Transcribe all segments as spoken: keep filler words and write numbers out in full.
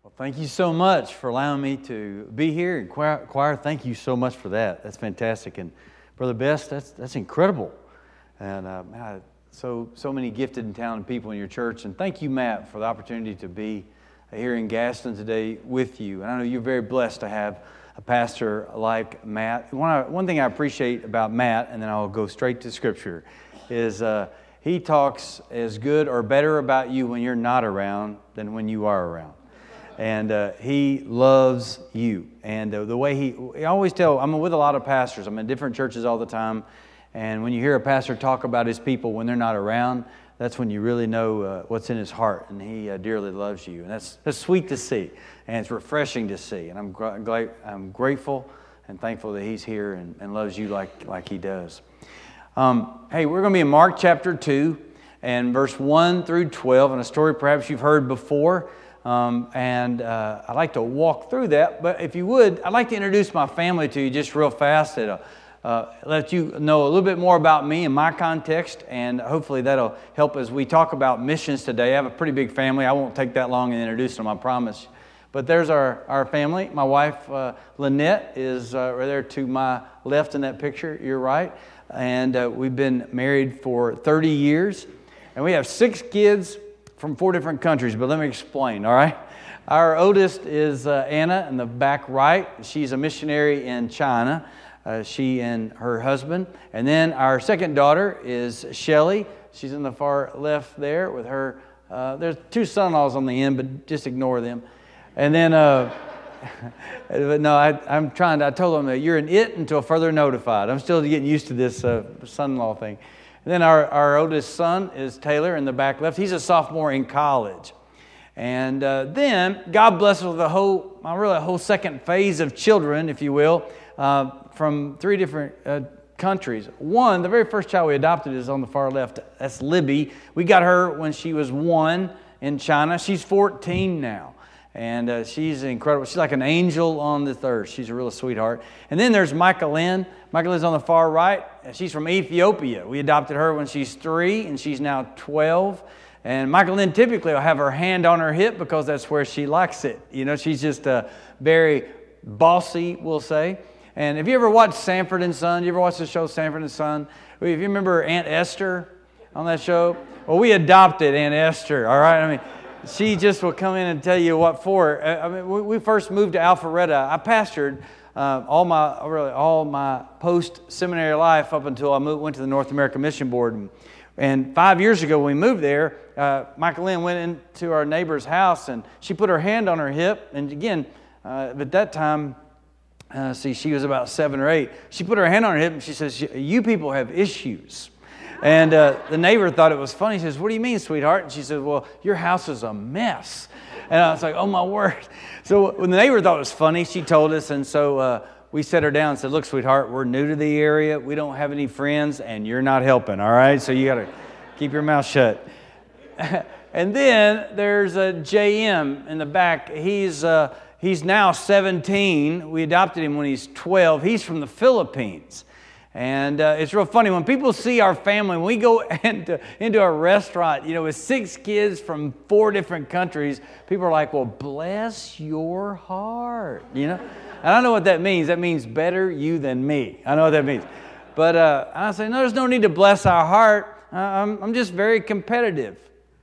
Well, thank you so much for allowing me to be here. And choir, choir, thank you so much for that. That's fantastic. And Brother Best, that's that's incredible. And uh, man, so so many gifted and talented people in your church. And thank you, Matt, for the opportunity to be here in Gaston today with you. And I know you're very blessed to have a pastor like Matt. One, one thing I appreciate about Matt, and then I'll go straight to Scripture, is uh, he talks as good or better about you when you're not around than when you are around. And uh, he loves you. And uh, the way he, I always tell, I'm with a lot of pastors. I'm in different churches all the time. And when you hear a pastor talk about his people when they're not around, that's when you really know uh, what's in his heart. And he uh, dearly loves you. And that's that's sweet to see. And it's refreshing to see. And I'm gr- I'm grateful and thankful that he's here and, and loves you like, like he does. Um, hey, we're going to be in Mark chapter two and verse one through twelve. And a story perhaps you've heard before. Um, and uh, I'd like to walk through that, but if you would, I'd like to introduce my family to you just real fast. It'll uh, let you know a little bit more about me and my context, and hopefully that'll help as we talk about missions today. I have a pretty big family. I won't take that long in introducing them, I promise. But there's our, our family. My wife, uh, Lynette, is uh, right there to my left in that picture. You're right. And uh, we've been married for thirty years, and we have six kids from four different countries, but let me explain, all right? Our oldest is uh, Anna in the back right. She's a missionary in China, uh, she and her husband. And then our second daughter is Shelly. She's in the far left there with her, uh, there's two son-in-laws on the end, but just ignore them. And then, uh, but no, I, I'm trying to, I told them that you're an it until further notified. I'm still getting used to this uh, son-in-law thing. And then our, our oldest son is Taylor in the back left. He's a sophomore in college. And uh, then God bless us with a whole, uh, really a whole second phase of children, if you will, uh, from three different uh, countries. One, the very first child we adopted is on the far left. That's Libby. We got her when she was one in China. She's fourteen now. And uh, she's incredible. She's like an angel on this earth. She's a real sweetheart. And then there's Michael Lynn. Michael Lynn's on the far right. She's from Ethiopia. We adopted her when she's three, and she's now twelve. And Michael Lynn typically will have her hand on her hip because that's where she likes it. You know, she's just uh, very bossy, we'll say. And if you ever watched Sanford and Son, you ever watched the show Sanford and Son? If you remember Aunt Esther on that show? Well, we adopted Aunt Esther, all right? I mean, she just will come in and tell you what for. I mean, we first moved to Alpharetta. I pastored uh, all my really all my post-seminary life up until I moved, went to the North American Mission Board. And, and five years ago when we moved there, uh, Michael Lynn went into our neighbor's house and she put her hand on her hip. And again, uh, at that time, uh, see, she was about seven or eight. She put her hand on her hip and she says, "You people have issues." And uh, the neighbor thought it was funny. He says, "What do you mean, sweetheart?" And she said, "Well, your house is a mess." And I was like, "Oh, my word." So when the neighbor thought it was funny, she told us. And so uh, we set her down and said, "Look, sweetheart, we're new to the area. We don't have any friends, and you're not helping, all right? So you got to keep your mouth shut." And then there's uh, J M in the back. He's, uh, he's now seventeen. We adopted him when he's twelve. He's from the Philippines. And uh, it's real funny when people see our family, when we go into, into a restaurant, you know, with six kids from four different countries, people are like, "Well, bless your heart," you know. And I know what that means. That means better you than me. I know what that means. But uh, I say, no, there's no need to bless our heart. Uh, I'm, I'm just very competitive.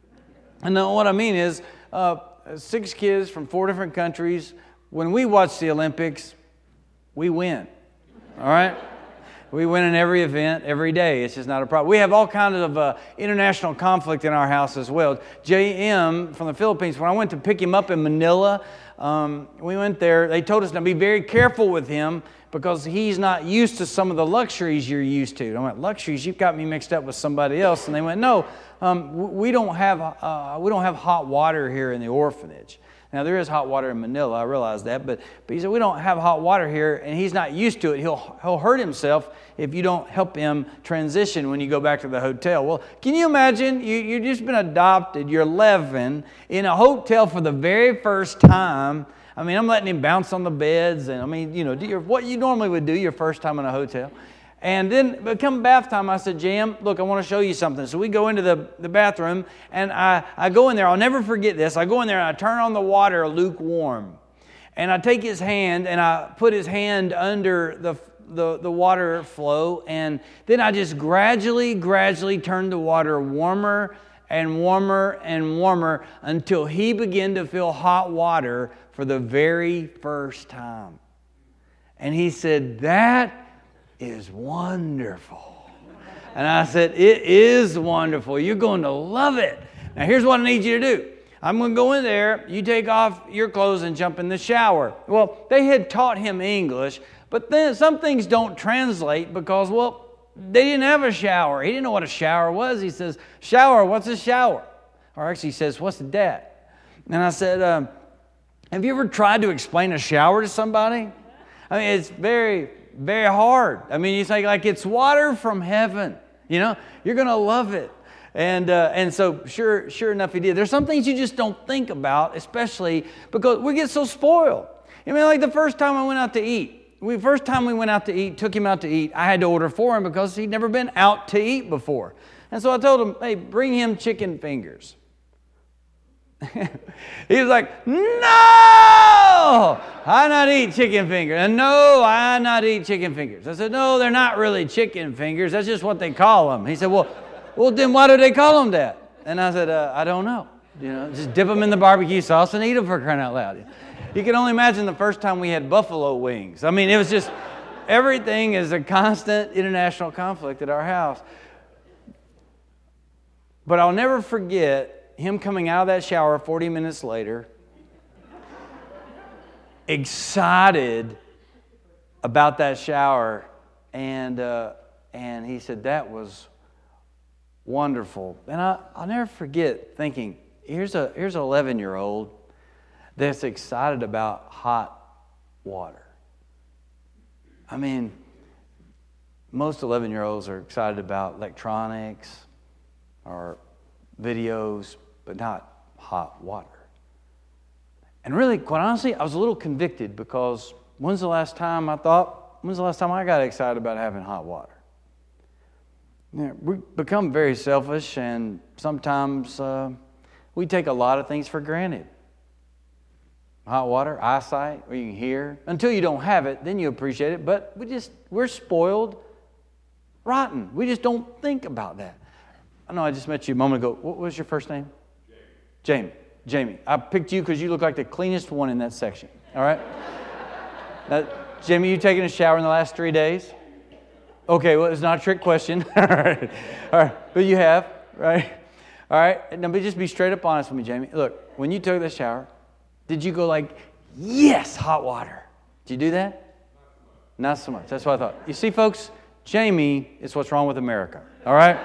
And then what I mean is, uh, six kids from four different countries. When we watch the Olympics, we win. All right. We win in every event, every day. It's just not a problem. We have all kinds of uh, international conflict in our house as well. J M from the Philippines, when I went to pick him up in Manila, um, we went there. They told us to be very careful with him because he's not used to some of the luxuries you're used to. I went, "Luxuries? You've got me mixed up with somebody else." And they went, "No, um, we don't have uh, we don't have hot water here in the orphanage." Now, there is hot water in Manila, I realize that, but, but he said, "We don't have hot water here," and he's not used to it. He'll, he'll hurt himself if you don't help him transition when you go back to the hotel. Well, can you imagine? You, you've just been adopted, you're eleven, in a hotel for the very first time. I mean, I'm letting him bounce on the beds, and I mean, you know, do your, what you normally would do your first time in a hotel. And then, but come bath time, I said, Jim, look, I want to show you something. So we go into the, the bathroom, and I, I go in there. I'll never forget this. I go in there, and I turn on the water lukewarm. And I take his hand, and I put his hand under the, the, the water flow. And then I just gradually, gradually turned the water warmer and warmer and warmer until he began to feel hot water for the very first time. And he said, that is wonderful. And I said, it is wonderful. You're going to love it. Now here's what I need you to do. I'm going to go in there. You take off your clothes and jump in the shower. Well, they had taught him English, but then some things don't translate because, well, they didn't have a shower. He didn't know what a shower was. He says, shower, what's a shower? Or actually he says, what's that? And I said, um, have you ever tried to explain a shower to somebody? I mean, it's very, very hard. I mean, you say like it's water from heaven. You know, you're going to love it. And uh, and so sure, sure enough, he did. There's some things you just don't think about, especially because we get so spoiled. I mean, like the first time I went out to eat, we first time we went out to eat, took him out to eat, I had to order for him because he'd never been out to eat before. And so I told him, hey, bring him chicken fingers. He was like, no, I not eat chicken fingers. And no, I not eat chicken fingers. I said, no, they're not really chicken fingers. That's just what they call them. He said, well, well, then why do they call them that? And I said, uh, I don't know. You know, just dip them in the barbecue sauce and eat them for crying out loud. You can only imagine the first time we had buffalo wings. I mean, it was just, everything is a constant international conflict at our house. But I'll never forget him coming out of that shower forty minutes later, excited about that shower, and uh, and he said, that was wonderful. And I, I'll never forget thinking, here's a here's an eleven-year-old that's excited about hot water. I mean, most eleven-year-olds are excited about electronics or videos, but not hot water. And really, quite honestly, I was a little convicted because when's the last time I thought, when's the last time I got excited about having hot water? You know, we become very selfish, and sometimes uh, we take a lot of things for granted. Hot water, eyesight, where you can hear. Until you don't have it, then you appreciate it. But we just, we're spoiled rotten. We just don't think about that. I know I just met you a moment ago. What was your first name? Jamie. Jamie. I picked you because you look like the cleanest one in that section. All right? Now, Jamie, you taken a shower in the last three days? Okay, well, it's not a trick question. All right. All right. But you have, right? All right. Now, but just be straight up honest with me, Jamie. Look, when you took the shower, did you go like, yes, hot water? Did you do that? Not so much. That's what I thought. You see, folks, Jamie is what's wrong with America. All right?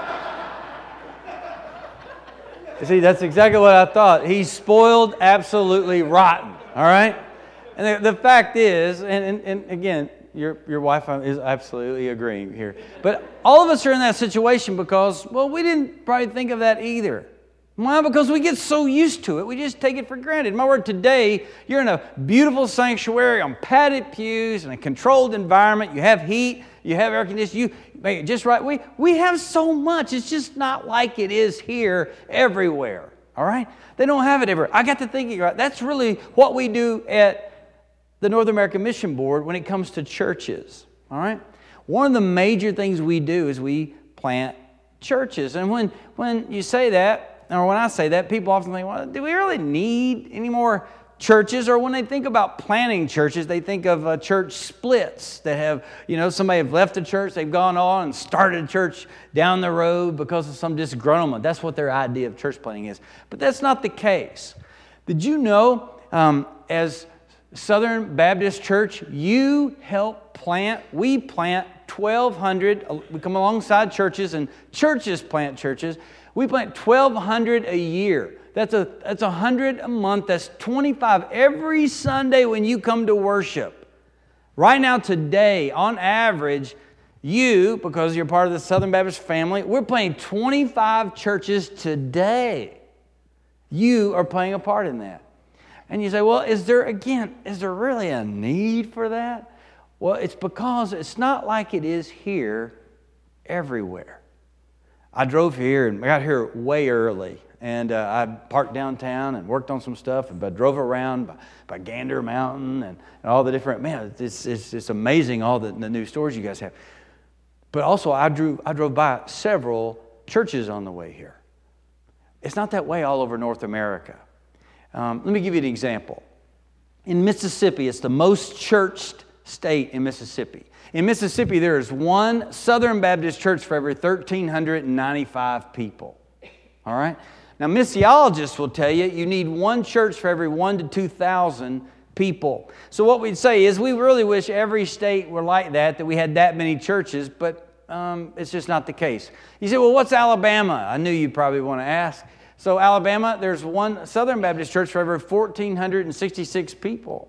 You see, that's exactly what I thought. He's spoiled, absolutely rotten. All right? And the, the fact is, and, and, and again, your, your wife is absolutely agreeing here. But all of us are in that situation because, well, we didn't probably think of that either. Why? Because we get so used to it. We just take it for granted. My word, today, you're in a beautiful sanctuary on padded pews in a controlled environment. You have heat. You have air conditioning. You make it just right. We, we have so much. It's just not like it is here everywhere. All right? They don't have it everywhere. I got to thinking, right, that's really what we do at the North American Mission Board when it comes to churches. All right? One of the major things we do is we plant churches. And when, when you say that, or when I say that, people often think, well, do we really need any more churches? Or when they think about planting churches, they think of uh, church splits that have, you know, somebody have left a church, they've gone on and started a church down the road because of some disgruntlement. That's what their idea of church planting is. But that's not the case. Did you know, um, as Southern Baptist Church, you help plant, we plant twelve hundred, we come alongside churches and churches plant churches. We plant twelve hundred a year. That's a that's one hundred a month. That's twenty-five every Sunday when you come to worship. Right now, today, on average, you, because you're part of the Southern Baptist family, we're planting twenty-five churches today. You are playing a part in that. And you say, well, is there, again, is there really a need for that? Well, it's because it's not like it is here everywhere. I drove here and I got here way early. And uh, I parked downtown and worked on some stuff, and I drove around by, by Gander Mountain and, and all the different, man, it's, it's, it's amazing all the, the new stores you guys have. But also I, drew, I drove by several churches on the way here. It's not that way all over North America. Um, let me give you an example. In Mississippi, it's the most churched state in Mississippi. In Mississippi, there is one Southern Baptist church for every one thousand three hundred ninety-five people. All right? Now, missiologists will tell you you need one church for every one to two thousand people. So what we'd say is we really wish every state were like that, that we had that many churches, but um, it's just not the case. You say, well, what's Alabama? I knew you'd probably want to ask. So Alabama, there's one Southern Baptist church for every one thousand four hundred sixty-six people.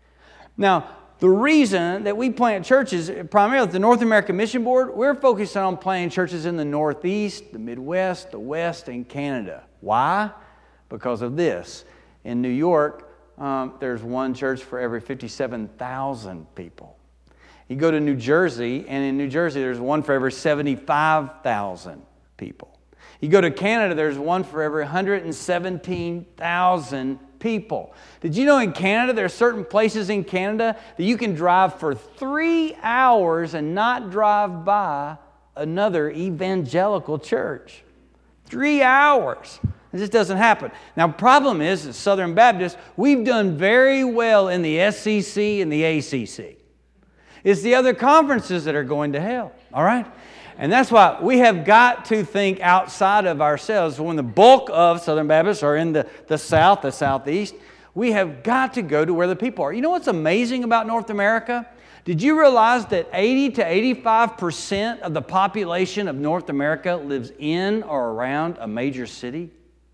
Now, the reason that we plant churches, primarily at the North American Mission Board, we're focused on planting churches in the Northeast, the Midwest, the West, and Canada. Why? Because of this. In New York, um, there's one church for every fifty-seven thousand people. You go to New Jersey, and in New Jersey, there's one for every seventy-five thousand people. You go to Canada, there's one for every one hundred seventeen thousand people. Did you know in Canada, there are certain places in Canada that you can drive for three hours and not drive by another evangelical church? Three hours. It just doesn't happen. Now, problem is, as Southern Baptists, we've done very well in the S C C and the A C C. It's the other conferences that are going to hell, all right? And that's why we have got to think outside of ourselves. When the bulk of Southern Baptists are in the, the South, the Southeast, we have got to go to where the people are. You know what's amazing about North America? Did you realize that eighty to eighty-five percent of the population of North America lives in or around a major city?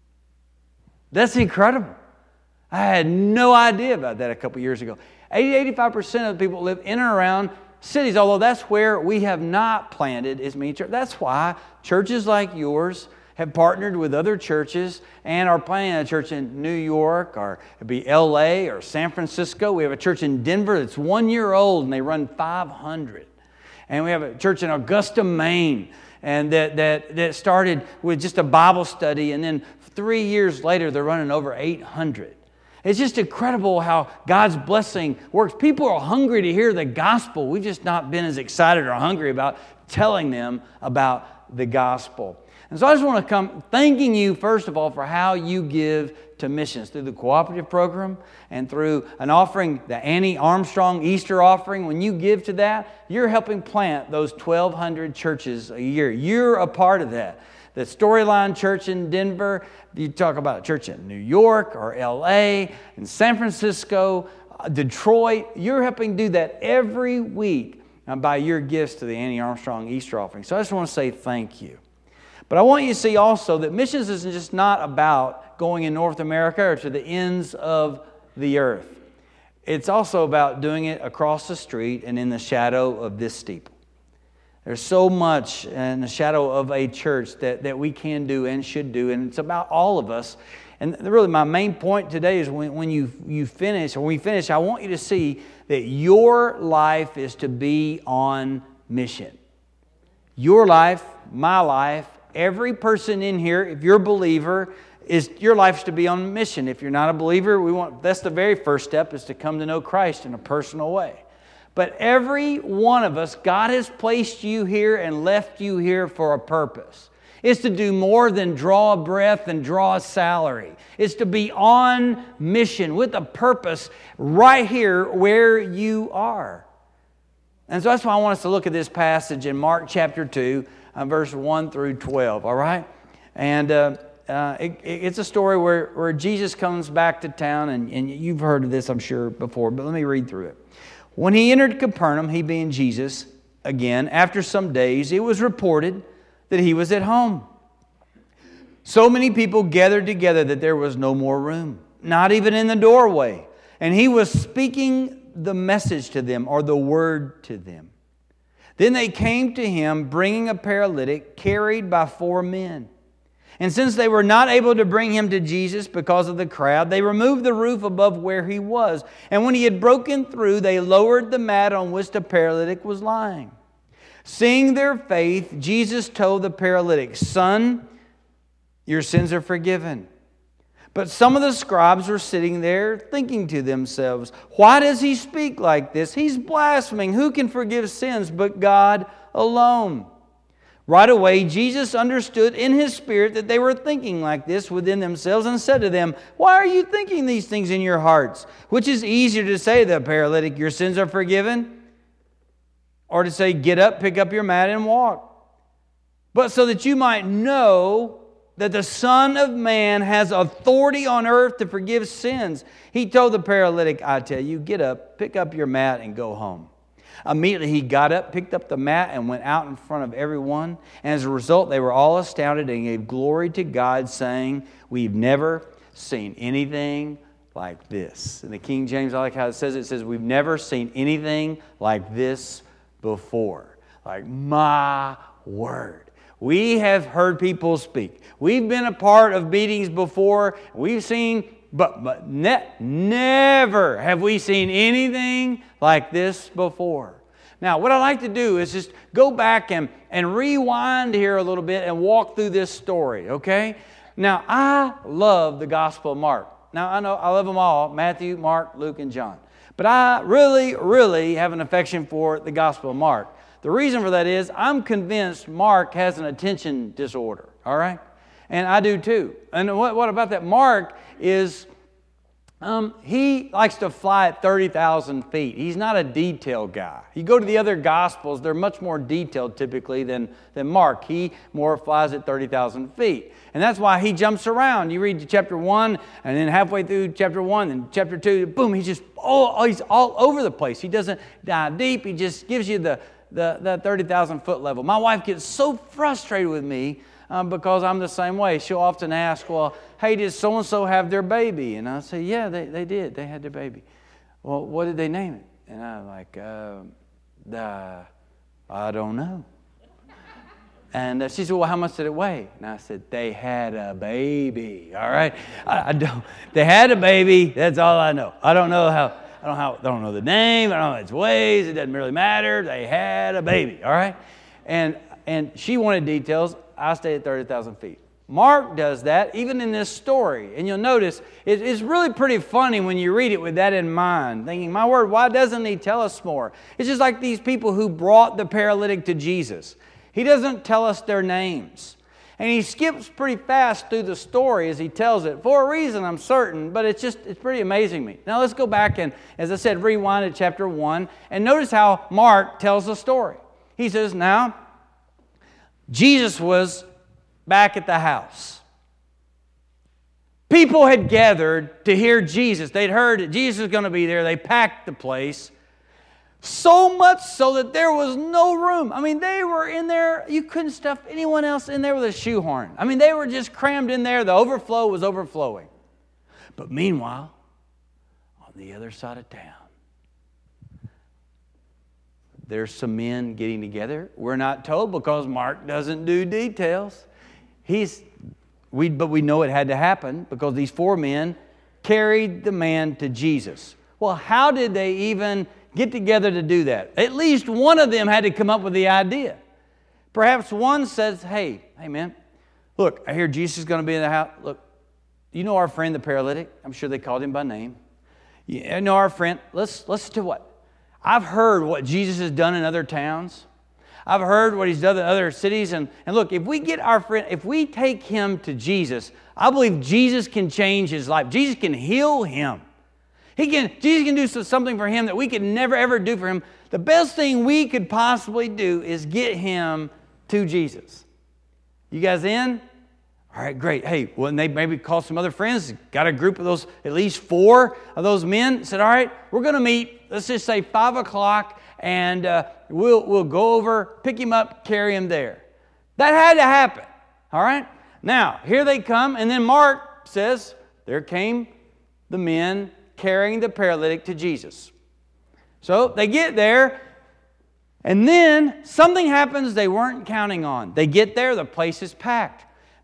That's incredible. I had no idea about that a couple years ago. eighty to eighty-five percent of the people live in and around cities, although that's where we have not planted as many churches. That's why churches like yours have partnered with other churches and are planting a church in New York, or it'd be L A or San Francisco. We have a church in Denver that's one year old and they run five hundred. And we have a church in Augusta, Maine, and that, that, that started with just a Bible study, and then three years later they're running over eight hundred. It's just incredible how God's blessing works. People are hungry to hear the gospel. We've just not been as excited or hungry about telling them about the gospel. And so I just want to come thanking you, first of all, for how you give to missions through the cooperative program and through an offering, the Annie Armstrong Easter offering. When you give to that, you're helping plant those twelve hundred churches a year. You're a part of that. The Storyline Church in Denver, you talk about a church in New York or L A, in San Francisco, Detroit. You're helping do that every week by your gifts to the Annie Armstrong Easter offering. So I just want to say thank you. But I want you to see also that missions isn't just not about going in North America or to the ends of the earth. It's also about doing it across the street and in the shadow of this steeple. There's so much in the shadow of a church that, that we can do and should do, and it's about all of us. And really my main point today is when, when you, you finish, or when we finish, I want you to see that your life is to be on mission. Your life, my life, every person in here, if you're a believer, is your life's to be on mission. If you're not a believer, we want that's the very first step, is to come to know Christ in a personal way. But every one of us, God has placed you here and left you here for a purpose. It's to do more than draw a breath and draw a salary. It's to be on mission with a purpose right here where you are. And so that's why I want us to look at this passage in Mark chapter two, uh, verse one through twelve, all right? And uh, uh, it, it's a story where, where Jesus comes back to town, and, and you've heard of this, I'm sure, before, but let me read through it. When he entered Capernaum, he being Jesus, again, after some days, it was reported that he was at home. So many people gathered together that there was no more room, not even in the doorway. And he was speaking the message to them, or the word to them. Then they came to him, bringing a paralytic carried by four men. And since they were not able to bring him to Jesus because of the crowd, they removed the roof above where he was. And when he had broken through, they lowered the mat on which the paralytic was lying. Seeing their faith, Jesus told the paralytic, "Son, your sins are forgiven." But some of the scribes were sitting there thinking to themselves, "Why does he speak like this? He's blaspheming. Who can forgive sins but God alone?" Right away, Jesus understood in His Spirit that they were thinking like this within themselves and said to them, "Why are you thinking these things in your hearts? Which is easier to say to the paralytic, 'Your sins are forgiven,' or to say, 'Get up, pick up your mat and walk'? But so that you might know that the Son of Man has authority on earth to forgive sins." He told the paralytic, "I tell you, get up, pick up your mat and go home." Immediately he got up, picked up the mat, and went out in front of everyone. And as a result, they were all astounded and gave glory to God, saying, "We've never seen anything like this." In the King James, I like how it says it. It says, "We've never seen anything like this before." Like, my word. We have heard people speak. We've been a part of meetings before. We've seen, but, but ne- never have we seen anything like this before. Now, what I like to do is just go back and, and rewind here a little bit and walk through this story, okay? Now, I love the Gospel of Mark. Now, I know I love them all, Matthew, Mark, Luke, and John. But I really, really have an affection for the Gospel of Mark. The reason for that is I'm convinced Mark has an attention disorder, all right? And I do too. And what, what about that? Mark is, um, he likes to fly at thirty thousand feet. He's not a detail guy. You go to the other Gospels, they're much more detailed typically than, than Mark. He more flies at thirty thousand feet. And that's why he jumps around. You read chapter one, and then halfway through chapter one, and chapter two, boom, he's just all, he's all over the place. He doesn't dive deep. He just gives you the, the, the thirty thousand foot level. My wife gets so frustrated with me Um, because I'm the same way. She'll often ask, "Well, hey, did so-and-so have their baby?" And I say, "Yeah, they, they did. They had their baby." "Well, what did they name it?" And I'm like, uh, the, I don't know. And uh, she said, "Well, how much did it weigh?" And I said, "They had a baby." All right? I, I don't. They had a baby. That's all I know. I don't know how. I don't, how, I don't know the name. I don't know how it weighs. It doesn't really matter. They had a baby. All right? And and she wanted details. I stay at thirty thousand feet. Mark does that even in this story. And you'll notice it, it's really pretty funny when you read it with that in mind, thinking, my word, why doesn't he tell us more? It's just like these people who brought the paralytic to Jesus. He doesn't tell us their names. And he skips pretty fast through the story as he tells it, for a reason, I'm certain, but it's just, it's pretty amazing to me. Now let's go back and, as I said, rewind to chapter one, and notice how Mark tells the story. He says, now, Jesus was back at the house. People had gathered to hear Jesus. They'd heard that Jesus was going to be there. They packed the place. So much so that there was no room. I mean, they were in there. You couldn't stuff anyone else in there with a shoehorn. I mean, they were just crammed in there. The overflow was overflowing. But meanwhile, on the other side of town, there's some men getting together. We're not told because Mark doesn't do details. He's, we, but we know it had to happen because these four men carried the man to Jesus. Well, how did they even get together to do that? At least one of them had to come up with the idea. Perhaps one says, hey, hey man, look, I hear Jesus is going to be in the house. Look, you know our friend the paralytic? I'm sure they called him by name. You know our friend. Let's, let's do what? I've heard what Jesus has done in other towns. I've heard what He's done in other cities. And, and look, if we get our friend, if we take him to Jesus, I believe Jesus can change his life. Jesus can heal him. He can, Jesus can do something for him that we could never, ever do for him. The best thing we could possibly do is get him to Jesus. You guys in? All right, great. Hey, well, and they maybe call some other friends, got a group of those, at least four of those men, said, all right, we're going to meet, let's just say five o'clock, and uh, we'll, we'll go over, pick him up, carry him there. That had to happen, all right? Now, here they come, and then Mark says, there came the men carrying the paralytic to Jesus. So they get there, and then something happens they weren't counting on. They get there, the place is packed.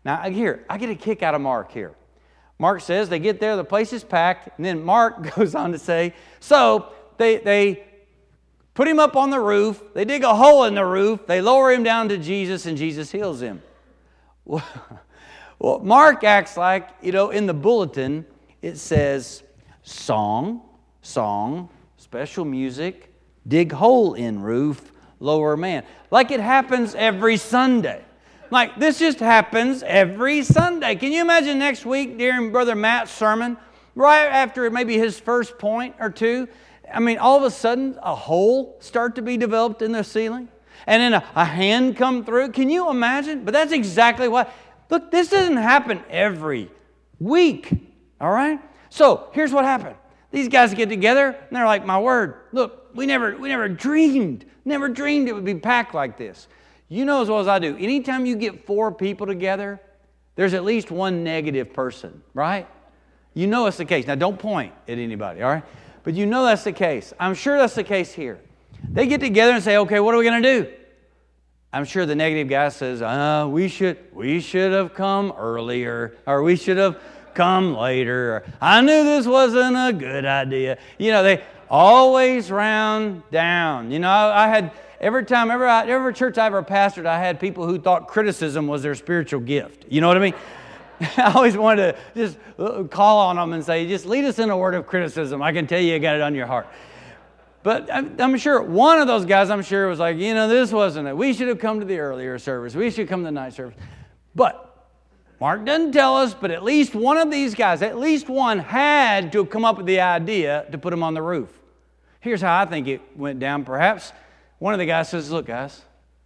Now, here, I get a kick out of Mark here. Mark says they get there, the place is packed, and then Mark goes on to say, so they, they put him up on the roof, they dig a hole in the roof, they lower him down to Jesus, and Jesus heals him. Well, well Mark acts like, you know, in the bulletin, it says, song, song, special music, dig hole in roof, lower man. Like it happens every Sunday. Like this just happens every Sunday. Can you imagine next week during Brother Matt's sermon, right after maybe his first point or two, I mean, all of a sudden a hole start to be developed in the ceiling? And then a, a hand come through? Can you imagine? But that's exactly what, look, this doesn't happen every week, all right? So here's what happened. These guys get together and they're like, my word, look, we never, we never dreamed, never dreamed it would be packed like this. You know as well as I do, anytime you get four people together, there's at least one negative person, right? You know it's the case. Now don't point at anybody, all right? But you know that's the case. I'm sure that's the case here. They get together and say, okay, what are we going to do? I'm sure the negative guy says, uh, we should, we should have come earlier, or we should have come later, or I knew this wasn't a good idea. You know, they always round down. You know, I, I had... Every time, every, every church I ever pastored, I had people who thought criticism was their spiritual gift. You know what I mean? I always wanted to just call on them and say, just lead us in a word of criticism. I can tell you, you got it on your heart. But I'm, I'm sure one of those guys, I'm sure, was like, you know, this wasn't it. We should have come to the earlier service. We should come to the night service. But Mark doesn't tell us, but at least one of these guys, at least one had to have come up with the idea to put him on the roof. Here's how I think it went down, perhaps. One of the guys says, look, guys,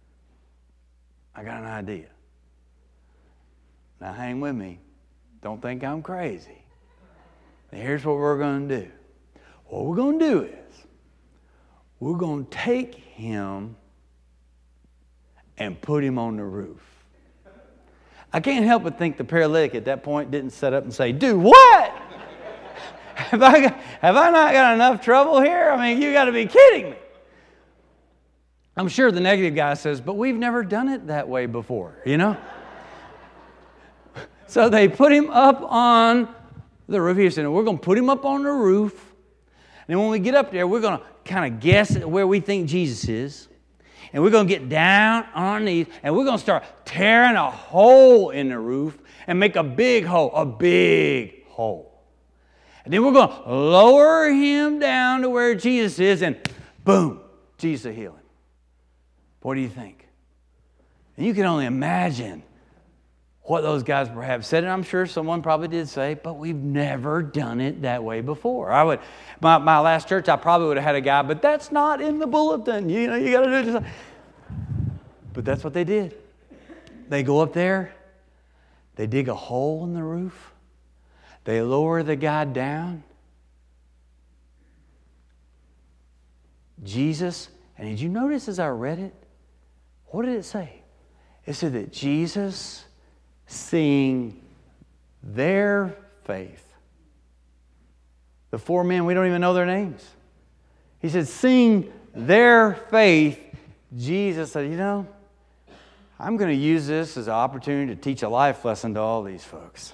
I got an idea. Now hang with me. Don't think I'm crazy. Now here's what we're going to do. What we're going to do is we're going to take him and put him on the roof. I can't help but think the paralytic at that point didn't set up and say, do what? have, I got, have I not got enough trouble here? I mean, you got to be kidding me. I'm sure the negative guy says, but we've never done it that way before, you know? So they put him up on the roof. He said, we're going to put him up on the roof. And then when we get up there, we're going to kind of guess where we think Jesus is. And we're going to get down on our knees, and we're going to start tearing a hole in the roof and make a big hole, a big hole. And then we're going to lower him down to where Jesus is, and boom, Jesus will heal him. What do you think? And you can only imagine what those guys perhaps said, and I'm sure someone probably did say, but we've never done it that way before. I would, my, my last church, I probably would have had a guy, but that's not in the bulletin. You know, you got to do it. But that's what they did. They go up there, they dig a hole in the roof, they lower the guy down. Jesus, and did you notice as I read it, what did it say? It said that Jesus, seeing their faith. The four men, we don't even know their names. He said, seeing their faith, Jesus said, you know, I'm going to use this as an opportunity to teach a life lesson to all these folks.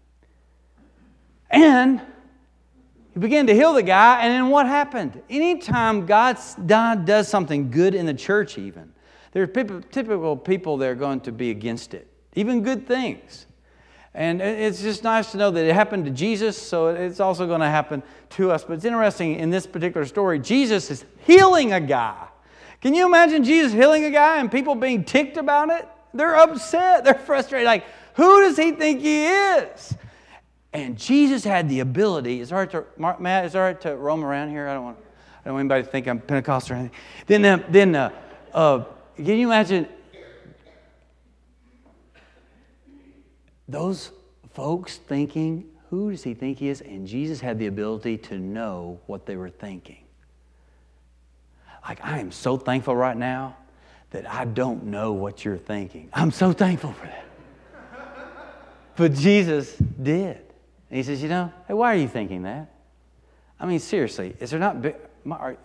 And he began to heal the guy, and then what happened? Anytime God does something good in the church even, there are people, typical people that are going to be against it, even good things. And it's just nice to know that it happened to Jesus, so it's also going to happen to us. But it's interesting, in this particular story, Jesus is healing a guy. Can you imagine Jesus healing a guy and people being ticked about it? They're upset. They're frustrated. Like, who does he think he is? And Jesus had the ability. Is it all right to, Matt, is it all right to roam around here? I don't want, I don't want anybody to think I'm Pentecostal or anything. Then, uh, then uh, uh, can you imagine those folks thinking, who does he think he is? And Jesus had the ability to know what they were thinking. Like, I am so thankful right now that I don't know what you're thinking. I'm so thankful for that. But Jesus did. And he says, you know, hey, why are you thinking that? I mean, seriously, is there not... Are,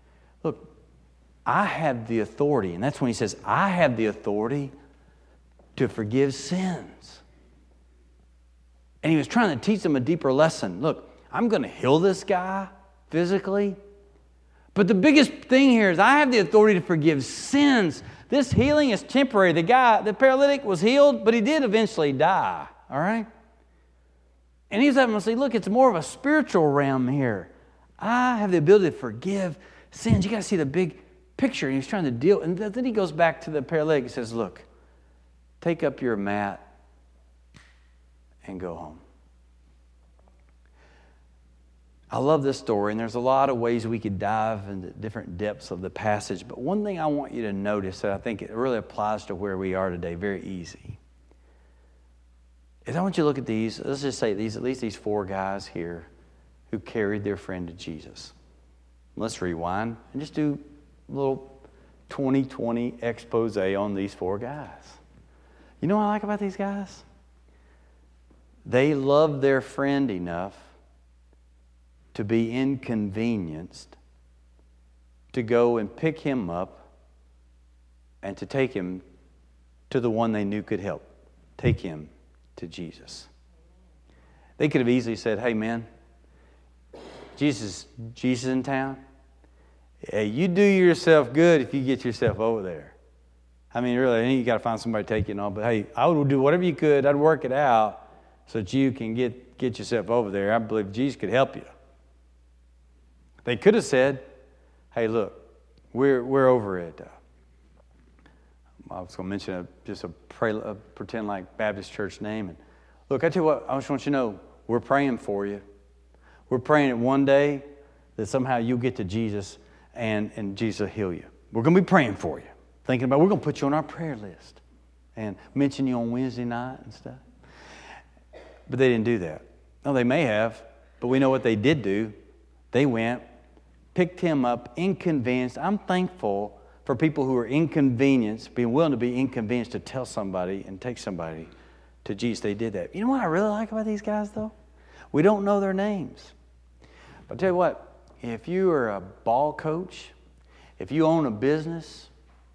look, I have the authority, and that's when he says, I have the authority to forgive sins. And he was trying to teach them a deeper lesson. Look, I'm going to heal this guy physically. But the biggest thing here is I have the authority to forgive sins. This healing is temporary. The guy, the paralytic was healed, but he did eventually die. All right? And he's having to say, look, it's more of a spiritual realm here. I have the ability to forgive sins. You got to see the big picture. And he's trying to deal. And then he goes back to the paralytic and says, look, take up your mat and go home. I love this story, and there's a lot of ways we could dive into different depths of the passage. But one thing I want you to notice that I think it really applies to where we are today, very easy, is I want you to look at these, let's just say these, at least these four guys here who carried their friend to Jesus. Let's rewind and just do a little twenty twenty expose on these four guys. You know what I like about these guys? They loved their friend enough to be inconvenienced to go and pick him up and to take him to the one they knew could help. Take him to Jesus. They could have easily said, hey man, Jesus, Jesus in town? Hey, you do yourself good if you get yourself over there. I mean, really, you got to find somebody to take you and all, but hey, I would do whatever you could. I'd work it out so that you can get, get yourself over there. I believe Jesus could help you. They could have said, hey, look, we're we're over it. Uh, I was going to mention a, just a, pray, a pretend like Baptist church name. And look, I tell you what, I just want you to know, we're praying for you. We're praying that one day that somehow you'll get to Jesus and, and Jesus will heal you. We're going to be praying for you. Thinking about, we're going to put you on our prayer list and mention you on Wednesday night and stuff. But they didn't do that. No, they may have, but we know what they did do. They went, picked him up, inconvenienced. I'm thankful for people who are inconvenienced, being willing to be inconvenienced to tell somebody and take somebody to Jesus. They did that. You know what I really like about these guys, though? We don't know their names. But I'll tell you what, if you are a ball coach, if you own a business,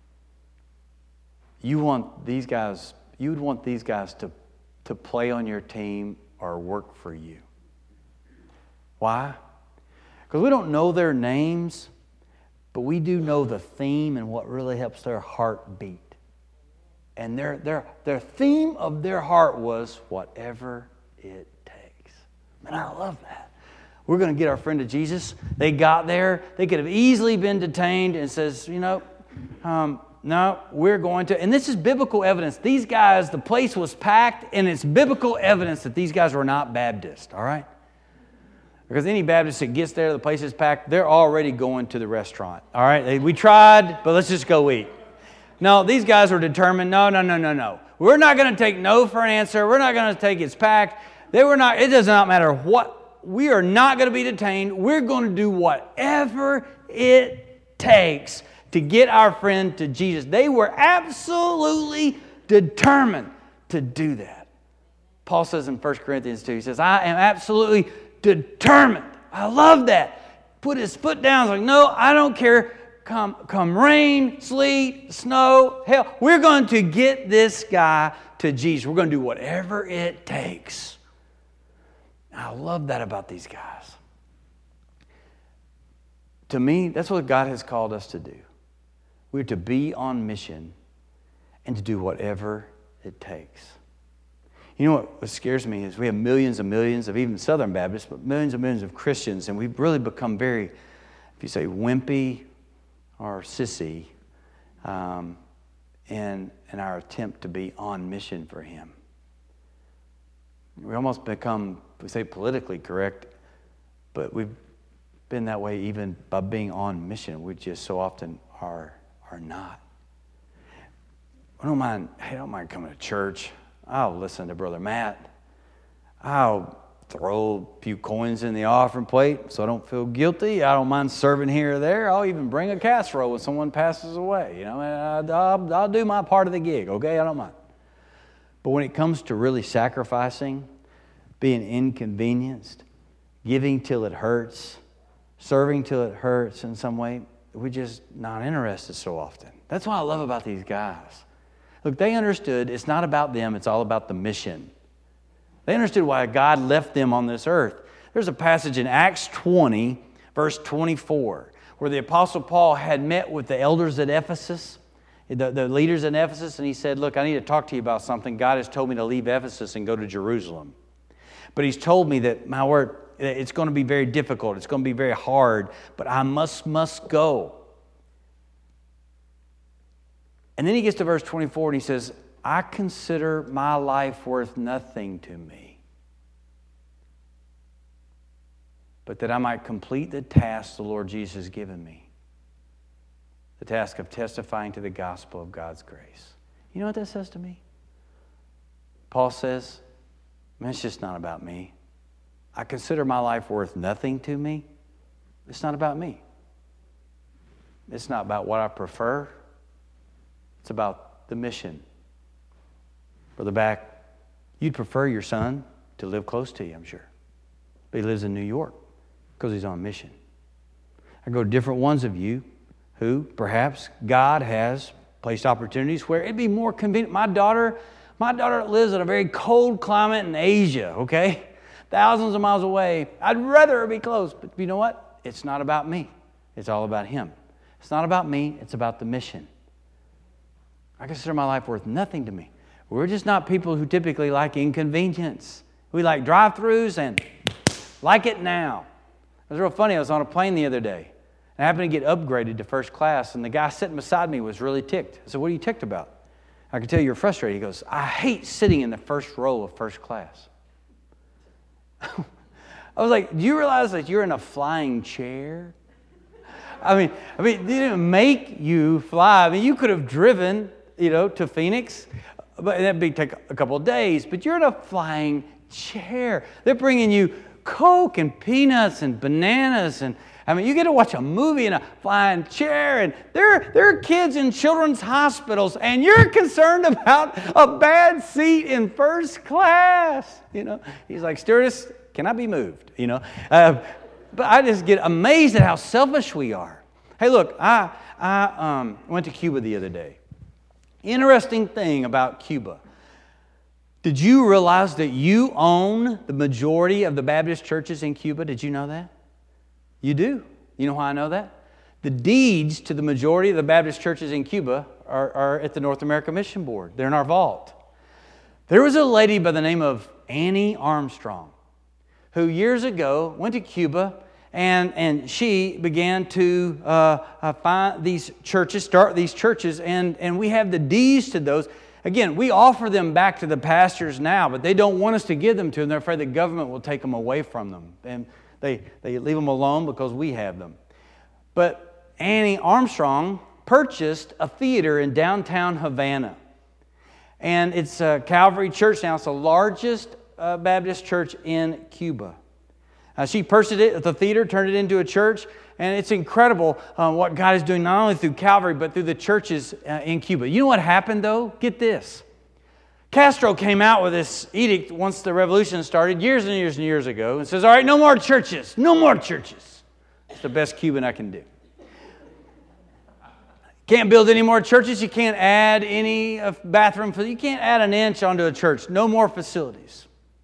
you want these guys, you would want these guys to, to play on your team or work for you. Why? Because we don't know their names, but we do know the theme and what really helps their heart beat. And their, their, their theme of their heart was whatever it takes. Man, I love that. We're going to get our friend to Jesus. They got there. They could have easily been detained and says, you know, um, no, we're going to. And this is biblical evidence. These guys, the place was packed, and it's biblical evidence that these guys were not Baptist, all right? Because any Baptist that gets there, the place is packed, they're already going to the restaurant. All right? We tried, but let's just go eat. No, these guys were determined, no, no, no, no, no. We're not going to take no for an answer. We're not going to take it's packed. They were not, it does not matter what. We are not going to be detained. We're going to do whatever it takes to get our friend to Jesus. They were absolutely determined to do that. Paul says in First Corinthians two, he says, I am absolutely determined. I love that. Put his foot down. He's like, no, I don't care. Come, come rain, sleet, snow, hell. We're going to get this guy to Jesus. We're going to do whatever it takes. I love that about these guys. To me, that's what God has called us to do. We're to be on mission and to do whatever it takes. You know what, what scares me is we have millions and millions of even Southern Baptists, but millions and millions of Christians, and we've really become very, if you say wimpy or sissy, um, in, in our attempt to be on mission for Him. We almost become, we say politically correct, but we've been that way even by being on mission. We just so often are, are not. I don't mind, I don't mind coming to church. I'll listen to Brother Matt. I'll throw a few coins in the offering plate so I don't feel guilty. I don't mind serving here or there. I'll even bring a casserole when someone passes away. You know, I'll, I'll do my part of the gig, okay? I don't mind. But when it comes to really sacrificing, being inconvenienced, giving till it hurts, serving till it hurts in some way, we're just not interested so often. That's what I love about these guys. Look, they understood it's not about them, it's all about the mission. They understood why God left them on this earth. There's a passage in Acts twenty, verse twenty-four, where the Apostle Paul had met with the elders at Ephesus, the, the leaders in Ephesus, and he said, look, I need to talk to you about something. God has told me to leave Ephesus and go to Jerusalem. But he's told me that, my word, it's going to be very difficult. It's going to be very hard, but I must, must go. And then he gets to verse twenty-four and he says, I consider my life worth nothing to me, but that I might complete the task the Lord Jesus has given me, the task of testifying to the gospel of God's grace. You know what that says to me? Paul says, man, it's just not about me. I consider my life worth nothing to me. It's not about me. It's not about what I prefer. It's about the mission. Brother Back, you'd prefer your son to live close to you, I'm sure. But he lives in New York because he's on mission. I go to different ones of you who perhaps God has placed opportunities where it'd be more convenient. My daughter, my daughter lives in a very cold climate in Asia, okay? Thousands of miles away. I'd rather her be close. But you know what? It's not about me. It's all about him. It's not about me. It's about the mission. I consider my life worth nothing to me. We're just not people who typically like inconvenience. We like drive-thrus and like it now. It was real funny. I was on a plane the other day. And I happened to get upgraded to first class. And the guy sitting beside me was really ticked. I said, what are you ticked about? I can tell you're frustrated. He goes, I hate sitting in the first row of first class. I was like, do you realize that you're in a flying chair? I mean, I mean, they didn't make you fly. I mean, you could have driven, you know, to Phoenix, but that'd be take a couple of days. But you're in a flying chair. They're bringing you Coke and peanuts and bananas, and I mean, you get to watch a movie in a flying chair, and there, there are kids in children's hospitals, and you're concerned about a bad seat in first class. You know, he's like, stewardess, can I be moved? You know, uh, but I just get amazed at how selfish we are. Hey, look, I I um, went to Cuba the other day. Interesting thing about Cuba. Did you realize that you own the majority of the Baptist churches in Cuba? Did you know that? You do. You know why I know that? The deeds to the majority of the Baptist churches in Cuba are, are at the North American Mission Board. They're in our vault. There was a lady by the name of Annie Armstrong who years ago went to Cuba, and, and she began to uh, uh, find these churches, start these churches, and, and we have the deeds to those. Again, we offer them back to the pastors now, but they don't want us to give them to them. They're afraid the government will take them away from them. And They, they leave them alone because we have them. But Annie Armstrong purchased a theater in downtown Havana. And it's a Calvary Church now. It's the largest uh, Baptist church in Cuba. Uh, she purchased it at the theater, turned it into a church. And it's incredible uh, what God is doing not only through Calvary, but through the churches uh, in Cuba. You know what happened, though? Get this. Castro came out with this edict once the revolution started, years and years and years ago, and says, all right, no more churches, no more churches. It's the best Cuban I can do. Can't build any more churches. You can't add any uh, bathroom. You can't add an inch onto a church. No more facilities.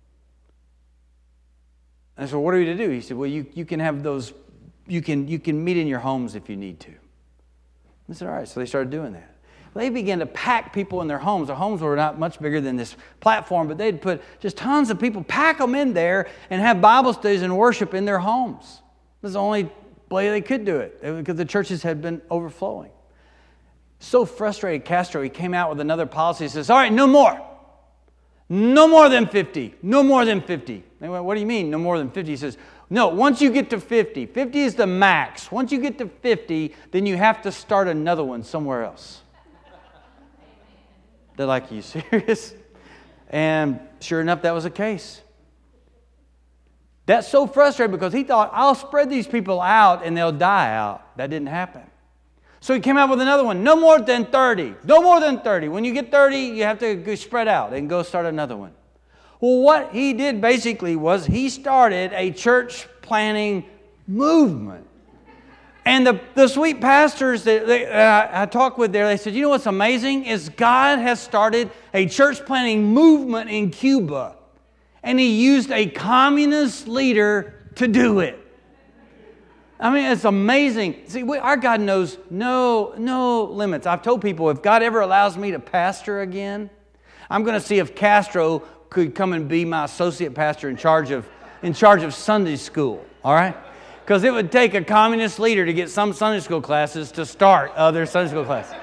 And so what are we to do? He said, well, you, you can have those, you can, you can meet in your homes if you need to. I said, all right, so they started doing that. They began to pack people in their homes. Their homes were not much bigger than this platform, but they'd put just tons of people, pack them in there, and have Bible studies and worship in their homes. This is the only way they could do it, because the churches had been overflowing. So frustrated, Castro, he came out with another policy. He says, all right, no more. No more than fifty. No more than fifty. They went, what do you mean, no more than fifty? He says, no, once you get to fifty, fifty is the max. Once you get to fifty, then you have to start another one somewhere else. They're like, are you serious? And sure enough, that was the case. That's so frustrating because he thought, I'll spread these people out and they'll die out. That didn't happen. So he came out with another one. No more than thirty. No more than thirty. When you get thirty, you have to go spread out and go start another one. Well, what he did basically was he started a church planning movement. And the, the sweet pastors that they, uh, I talked with there, they said, you know what's amazing is God has started a church planting movement in Cuba. And He used a communist leader to do it. I mean, it's amazing. See, we, our God knows no, no limits. I've told people, if God ever allows me to pastor again, I'm going to see if Castro could come and be my associate pastor in charge of, in charge of Sunday school, all right? Because it would take a communist leader to get some Sunday school classes to start other Sunday school classes.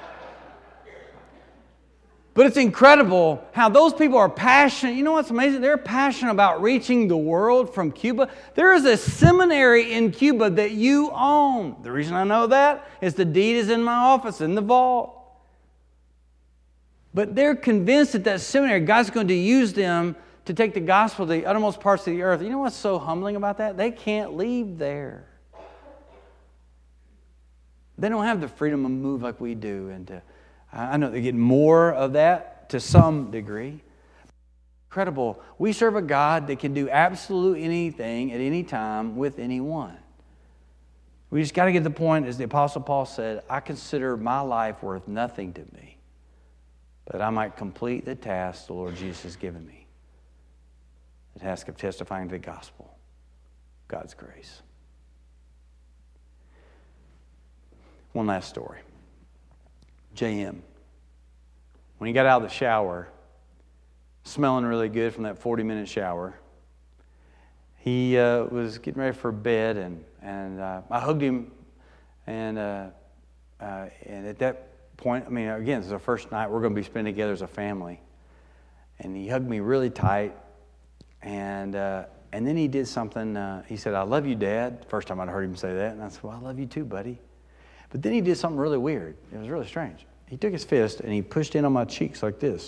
But it's incredible how those people are passionate. You know what's amazing? They're passionate about reaching the world from Cuba. There is a seminary in Cuba that you own. The reason I know that is the deed is in my office, in the vault. But they're convinced that that seminary, God's going to use them to take the gospel to the uttermost parts of the earth. You know what's so humbling about that? They can't leave there. They don't have the freedom to move like we do. And to, I know they get more of that to some degree. Incredible. We serve a God that can do absolutely anything at any time with anyone. We just got to get to the point, as the Apostle Paul said, I consider my life worth nothing to me, but I might complete the task the Lord Jesus has given me. The task of testifying to the gospel, God's grace. One last story. J M. When he got out of the shower, smelling really good from that forty-minute shower, he uh, was getting ready for bed, and and uh, I hugged him, and uh, uh, and at that point, I mean, again, this is the first night we're going to be spending together as a family, and he hugged me really tight, and uh, and then he did something. Uh, he said, "I love you, Dad." First time I'd heard him say that, and I said, "Well, I love you too, buddy." But then he did something really weird. It was really strange. He took his fist and he pushed in on my cheeks like this.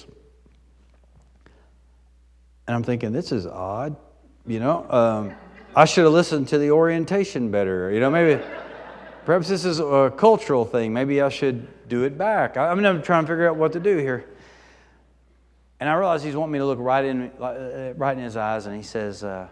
And I'm thinking, this is odd. You know, um, I should have listened to the orientation better. You know, maybe, perhaps this is a cultural thing. Maybe I should do it back. I, I'm I'm trying to figure out what to do here. And I realized he's wanting me to look right in, right in his eyes, and he says, uh,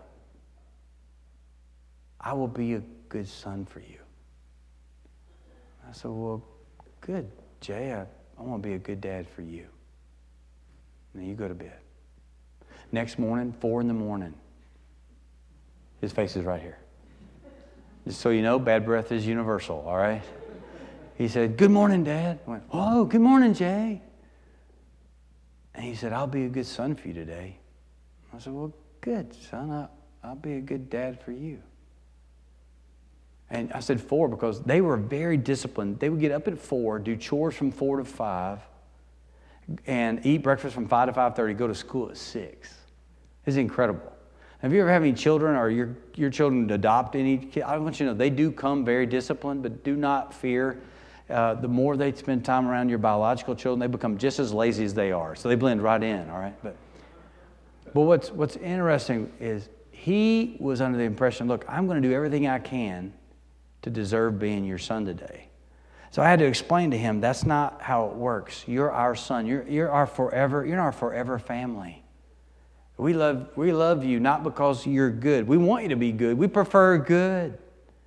"I will be a good son for you." I said, "Well, good, Jay. I, I want to be a good dad for you." Now you go to bed. Next morning, four in the morning, his face is right here. Just so you know, bad breath is universal, all right? He said, "Good morning, Dad." I went, "Oh, good morning, Jay." And he said, "I'll be a good son for you today." I said, "Well, good, son. I, I'll be a good dad for you." And I said four because they were very disciplined. They would get up at four, do chores from four to five, and eat breakfast from five to five thirty, go to school at six. It's incredible. Have you ever had any children, or your, your children adopt any kid? I want you to know they do come very disciplined, but do not fear. Uh, the more they spend time around your biological children, they become just as lazy as they are. So they blend right in, all right? But, but what's, what's interesting is he was under the impression, look, I'm going to do everything I can to deserve being your son today. So I had to explain to him, that's not how it works. You're our son. You're, you're our forever, you're our forever family. We love, we love you not because you're good. We want you to be good. We prefer good.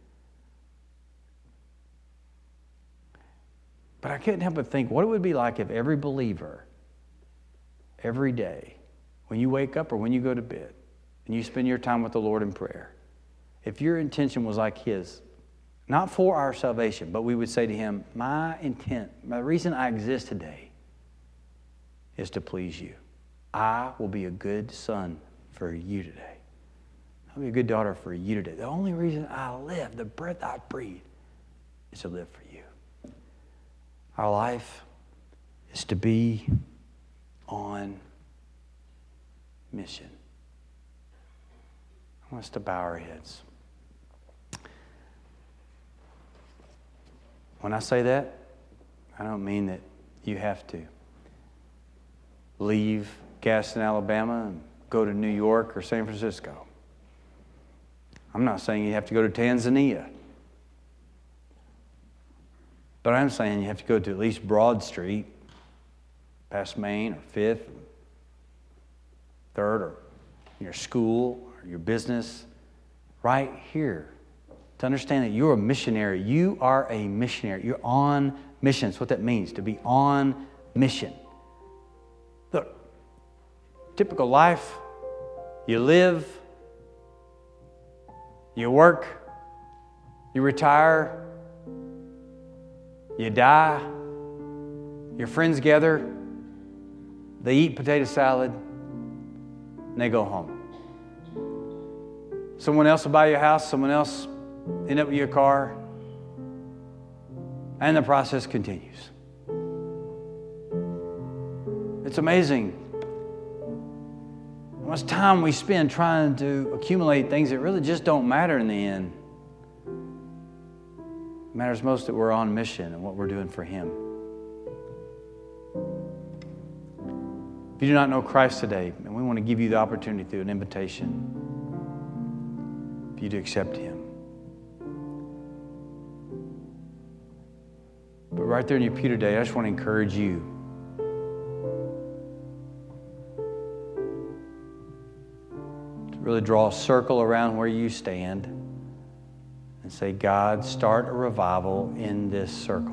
But I couldn't help but think what it would be like if every believer, every day, when you wake up or when you go to bed, and you spend your time with the Lord in prayer, if your intention was like his, not for our salvation, but we would say to him, my intent, my reason I exist today is to please you. I will be a good son for you today. I'll be a good daughter for you today. The only reason I live, the breath I breathe, is to live for you. Our life is to be on mission. I want us to bow our heads. When I say that, I don't mean that you have to leave Gaston, Alabama and go to New York or San Francisco. I'm not saying you have to go to Tanzania. But I'm saying you have to go to at least Broad Street, past Main or Fifth, Third, or your school or your business, right here to understand that you're a missionary. You are a missionary. You're on mission. That's what that means, to be on mission. Look, typical life, you live, you work, you retire, you die, your friends gather, they eat potato salad, and they go home. Someone else will buy your house, someone else end up with your car, and the process continues. It's amazing how much time we spend trying to accumulate things that really just don't matter in the end. It matters most that we're on mission and what we're doing for Him. If you do not know Christ today, and we want to give you the opportunity through an invitation for you to accept Him. But right there in your pew today, I just want to encourage you to really draw a circle around where you stand and say, God, start a revival in this circle.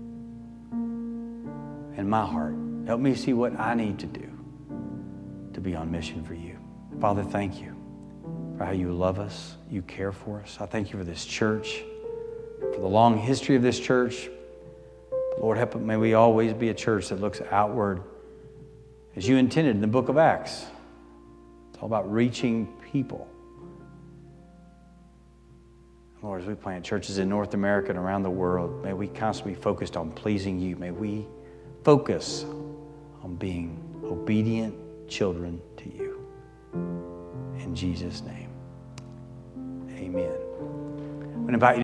In my heart, help me see what I need to do to be on mission for you. Father, thank you for how you love us, you care for us. I thank you for this church, for the long history of this church. Lord, help, may we always be a church that looks outward as you intended in the book of Acts. It's all about reaching people. Lord, as we plant churches in North America and around the world, may we constantly be focused on pleasing you. May we focus on being obedient children to you. In Jesus' name, amen. I'm going to invite you